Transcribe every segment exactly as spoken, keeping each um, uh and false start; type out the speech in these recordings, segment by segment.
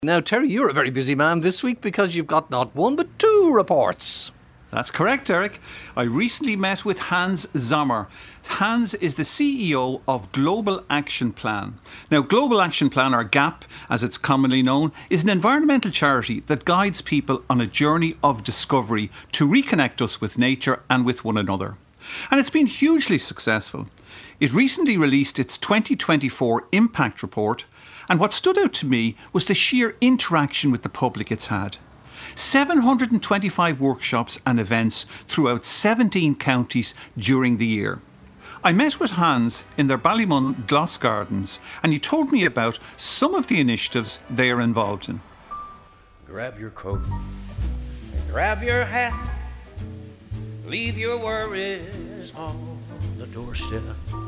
Now, Terry, you're a very busy man this week because you've got not one but two reports. That's correct, Eric. I recently met with Hans Sommer. Hans is the C E O of Global Action Plan. Now, Global Action Plan, or GAP, as it's commonly known, is an environmental charity that guides people on a journey of discovery to reconnect us with nature and with one another. And it's been hugely successful. It recently released its twenty twenty-four Impact Report, and what stood out to me was the sheer interaction with the public it's had. seven hundred twenty-five workshops and events throughout seventeen counties during the year. I met with Hans in their Ballymun Gloss Gardens, and he told me about some of the initiatives they are involved in. Grab your coat, grab your hat, leave your worries on the doorstep.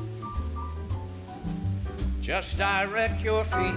Just direct your feet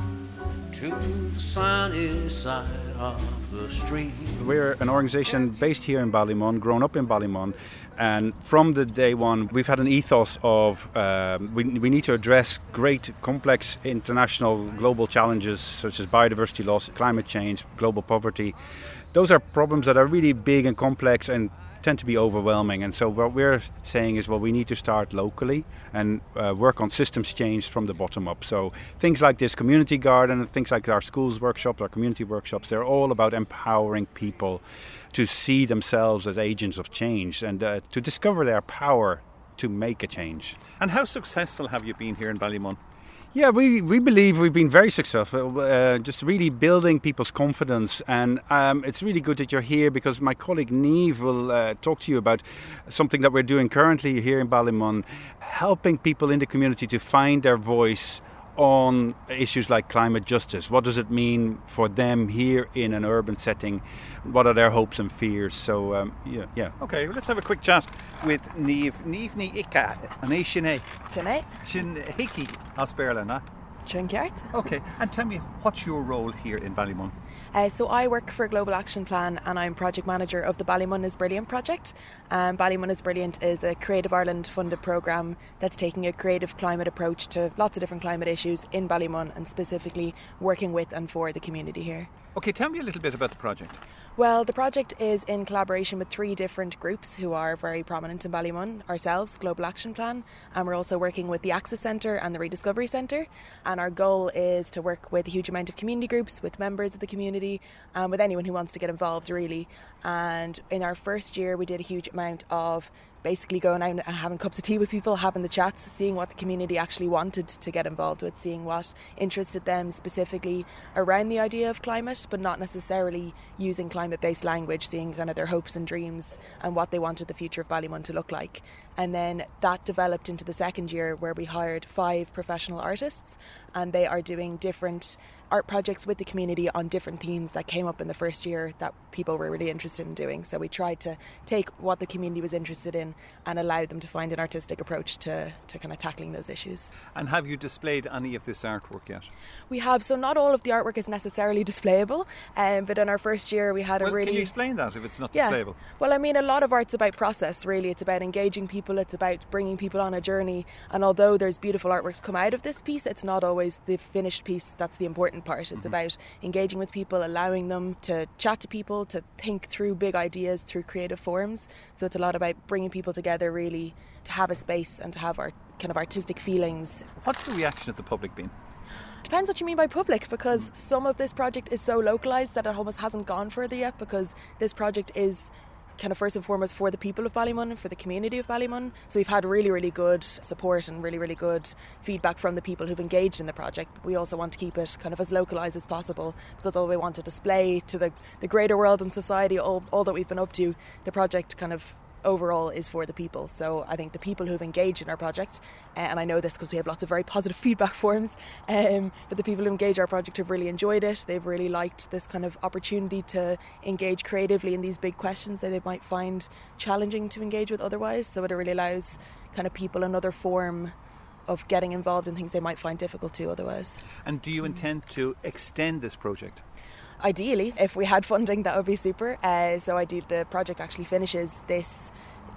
to the sunny side of the street. We're an organisation based here in Ballymun, grown up in Ballymun, and from the day one we've had an ethos of um, we, we need to address great, complex, international, global challenges such as biodiversity loss, climate change, global poverty. Those are problems that are really big and complex and tend to be overwhelming, and so what we're saying is, well, we need to start locally and uh, work on systems change from the bottom up. So things like this community garden, things like our schools workshops, our community workshops, they're all about empowering people to see themselves as agents of change and uh, to discover their power to make a change. And how successful have you been here in Ballymun? Yeah, we, we believe we've been very successful, uh, just really building people's confidence. And um, it's really good that you're here because my colleague Niamh will uh, talk to you about something that we're doing currently here in Ballymun, helping people in the community to find their voice on issues like climate justice. What does it mean for them here in an urban setting? What are their hopes and fears? So, um, yeah, yeah. Okay, well, let's have a quick chat with Niamh. Niamh ní Ica, an é sinné. Sinné. Sin Hickey, Asperla, na? Chinkiart. Okay, and tell me, what's your role here in Ballymun? Uh, so I work for Global Action Plan and I'm project manager of the Ballymun is Brilliant project. Um, Ballymun is Brilliant is a Creative Ireland funded programme that's taking a creative climate approach to lots of different climate issues in Ballymun and specifically working with and for the community here. Okay, tell me a little bit about the project. Well, the project is in collaboration with three different groups who are very prominent in Ballymun. Ourselves, Global Action Plan, and we're also working with the Access Centre and the Rediscovery Centre. And our goal is to work with a huge amount of community groups, with members of the community, and with anyone who wants to get involved, really. And in our first year, we did a huge amount of basically going out and having cups of tea with people, having the chats, seeing what the community actually wanted to get involved with, seeing what interested them specifically around the idea of climate, but not necessarily using climate-based language, seeing kind of their hopes and dreams and what they wanted the future of Ballymun to look like. And then that developed into the second year where we hired five professional artists and they are doing different art projects with the community on different themes that came up in the first year that people were really interested in doing. So we tried to take what the community was interested in and allow them to find an artistic approach to, to kind of tackling those issues. And have you displayed any of this artwork yet? We have. So not all of the artwork is necessarily displayable, um, but in our first year we had well, a really... Can you explain that if it's not yeah. displayable? Well, I mean, a lot of art's about process, really. It's about engaging people, it's about bringing people on a journey, and although there's beautiful artworks come out of this piece, it's not always the finished piece that's the important part. It's mm-hmm. about engaging with people, allowing them to chat to people, to think through big ideas through creative forms. So it's a lot about bringing people together, really, to have a space and to have our kind of artistic feelings. What's the reaction of the public been? Depends what you mean by public, because some of this project is so localised that it almost hasn't gone further yet, because this project is kind of first and foremost for the people of Ballymun and for the community of Ballymun. So we've had really, really good support and really, really good feedback from the people who've engaged in the project. We also want to keep it kind of as localised as possible, because although we want to display to the, the greater world and society all, all that we've been up to, the project kind of overall is for the people. So I think the people who've engaged in our project, uh, and I know this because we have lots of very positive feedback forms, um, but the people who engage our project have really enjoyed it. They've really liked this kind of opportunity to engage creatively in these big questions that they might find challenging to engage with otherwise. So it really allows kind of people another form of getting involved in things they might find difficult to otherwise. And do you intend to extend this project? Ideally, if we had funding, that would be super. Uh, so ideally, the project actually finishes this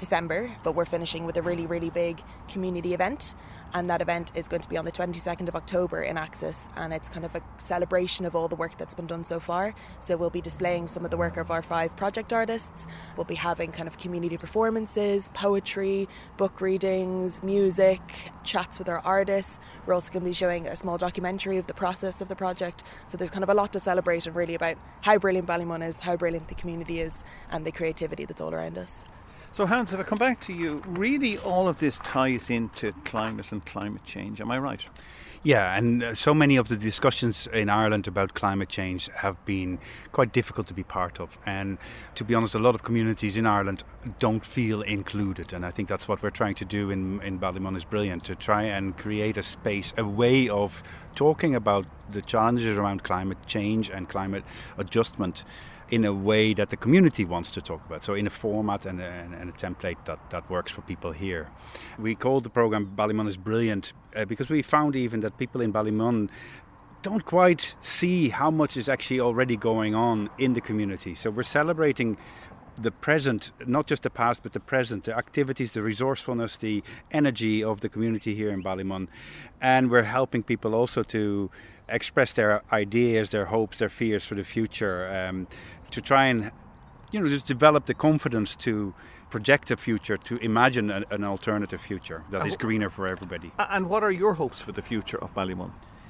December, but we're finishing with a really, really big community event. And that event is going to be on the twenty-second of October in Axis, and it's kind of a celebration of all the work that's been done so far. So we'll be displaying some of the work of our five project artists. We'll be having kind of community performances, poetry, book readings, music, chats with our artists. We're also going to be showing a small documentary of the process of the project. So there's kind of a lot to celebrate, and really about how brilliant Ballymun is, how brilliant the community is, and the creativity that's all around us. So Hans, if I come back to you, really all of this ties into climate and climate change, am I right? Yeah, and uh, so many of the discussions in Ireland about climate change have been quite difficult to be part of. And to be honest, a lot of communities in Ireland don't feel included. And I think that's what we're trying to do in, in Ballymun is brilliant, to try and create a space, a way of talking about the challenges around climate change and climate adjustment in a way that the community wants to talk about. So in a format and a, and a template that, that works for people here. We called the programme Ballymun is Brilliant uh, because we found even that people in Ballymun don't quite see how much is actually already going on in the community. So we're celebrating the present, not just the past, but the present, the activities, the resourcefulness, the energy of the community here in Ballymun. And we're helping people also to express their ideas, their hopes, their fears for the future, um, to try and, you know, just develop the confidence to project a future, to imagine a, an alternative future that is greener for everybody. And what are your hopes for the future of Ballymun?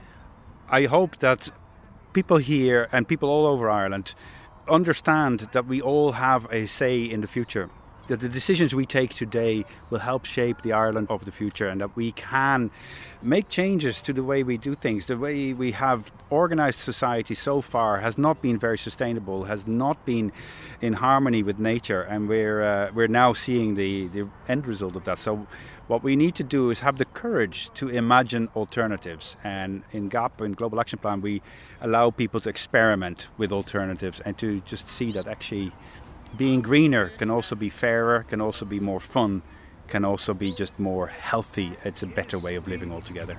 I hope that people here and people all over Ireland understand that we all have a say in the future, that the decisions we take today will help shape the Ireland of the future, and that we can make changes to the way we do things. The way we have organised society so far has not been very sustainable, has not been in harmony with nature, and we're uh, we're now seeing the, the end result of that. So what we need to do is have the courage to imagine alternatives, and in GAP, in Global Action Plan, we allow people to experiment with alternatives and to just see that actually being greener can also be fairer, can also be more fun, can also be just more healthy. It's a better way of living altogether.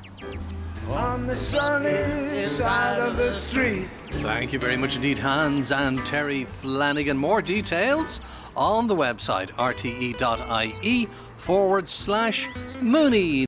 On the sunny side of the street. Thank you very much indeed, Hans and Terry Flanagan. More details on the website r t e dot i e forward slash Mooney.